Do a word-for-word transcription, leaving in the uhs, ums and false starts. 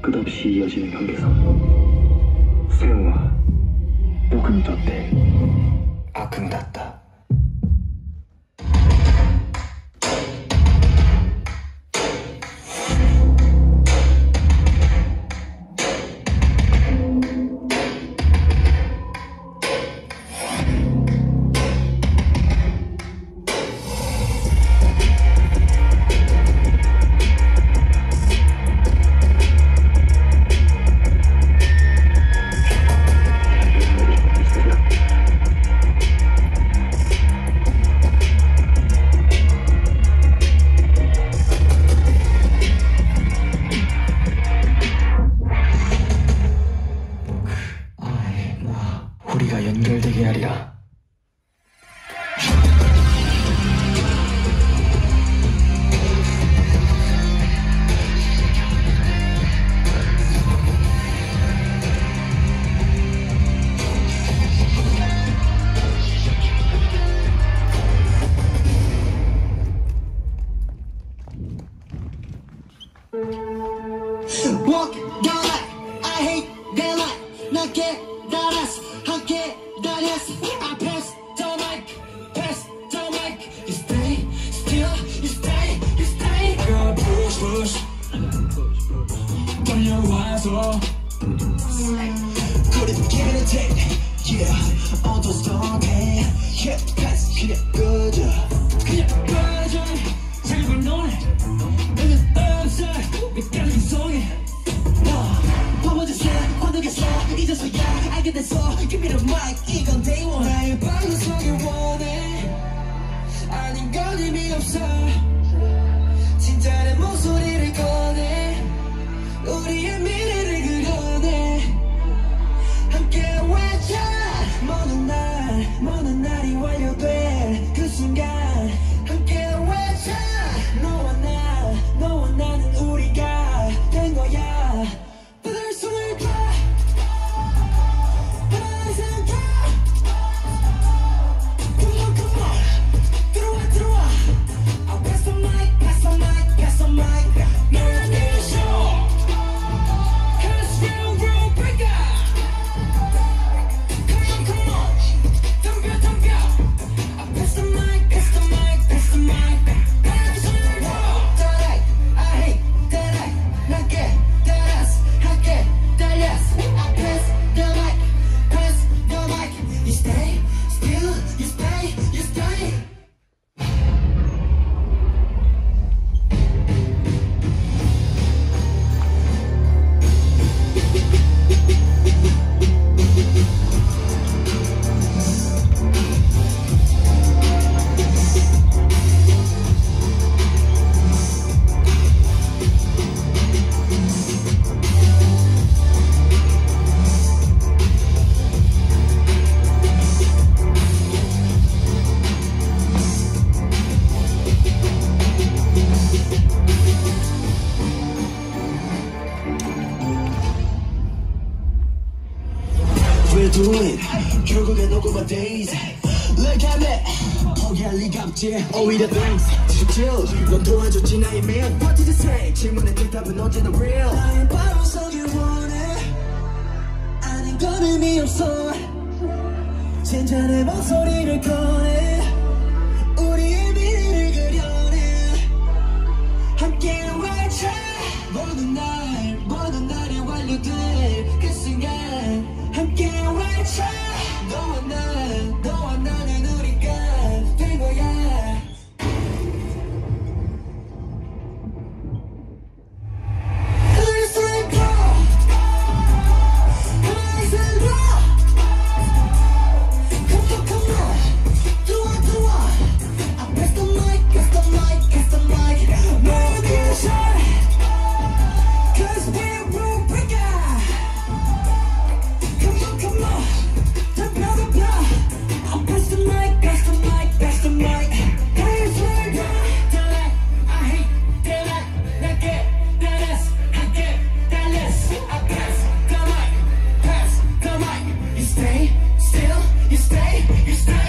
끝없이 이어지는 경계선. 세웅아, 복음이 떴대. 아금닿다. 우리가 연결되게 하리라. Walk down light, I hate that light. Not get that ass, I get that ass. I pass the mic, pass the mic. You stay, still, you stay, you stay. I got push, push. 걸려와서. Put it, give it a take, yeah. On those don't hang, hit pass, 그냥 꺼져, 그냥 꺼져. 제발 너네, 너는 없어. 끝까지 이성해. 이제서야 알게 됐어. Give me the mic, 이건 day one. 나의 방송을 원해. 아닌 건 의미 없어. 진짜 내 목소리를 꺼내. 우리의 미래를 그려내. 함께 외쳐. 먼 날, 먼 날이 완료될 그 순간 함께 외쳐. 너와 나, 너와 나는 우리가 된 거야. We're doing 결국엔 녹음한 days Look at me 포기할 리가 없지 오히려 thanks chill 넌 도와줬지 나의 man What did you say 질문의 대답은 언제나 real 나의 방송을 원해 아닌 건 의미 없어 진짜 내 목소리를 꺼내 우리의 미래를 그려내 함께 외쳐 모든 날 모든 날이 완료될 그 순간 함께 외쳐 너와 나 너와 나는 우리가 된 거야 You stay,